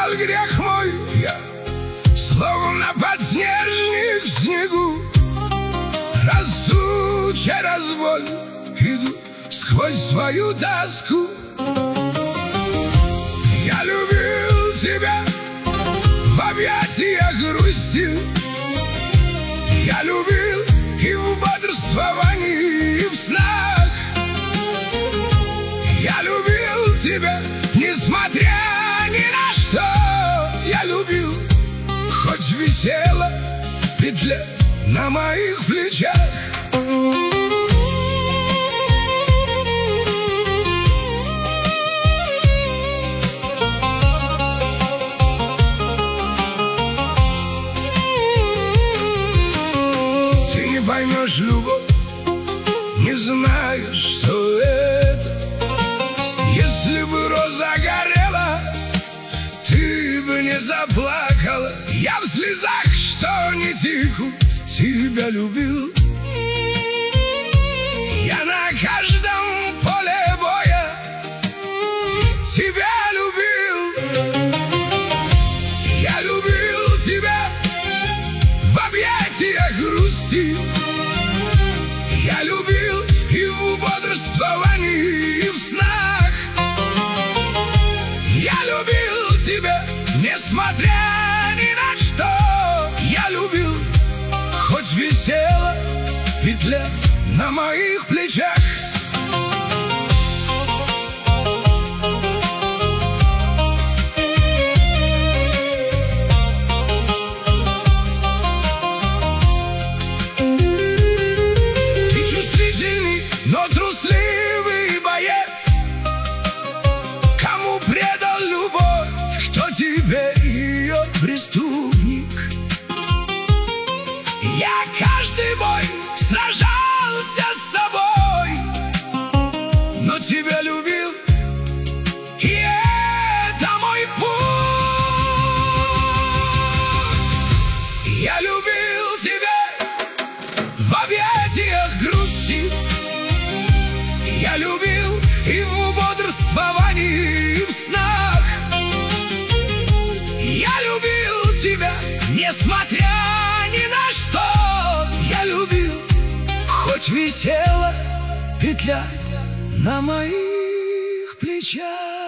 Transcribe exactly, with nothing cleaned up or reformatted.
лежал грех мой, я словно подснежник в снегу. Расту через боль, иду сквозь свою тоску. Я любил тебя, в объятиях грустил. Я любил и в бодрствовании, и в снах. Я любил тебя, несмотря ни на что. Я любил, хоть висела петля на моих плечах. Ты не поймешь любовь, не знаешь, что это. Если бы роза горела, ты бы не заплакала. Я в слезах, что не текут, тебя любил. Я на каждом поле боя тебя любил. Я любил тебя, в объятиях грусти. Я любил и в бодрствовании, и в снах. Я любил тебя, несмотря ни на что. Я любил, хоть висела петля на моих плечах. Ты чувствительный, но трусливый боец. Кому предал любовь, кто теперь ее преступник? Я каждый бой сражался с собой, но тебя любил, и это мой путь. Я любил тебя, в объятиях грусти. Я любил и в бодрствовании, и в снах. Я любил тебя, несмотря ни на что. Я любил, хоть висела петля на моих плечах.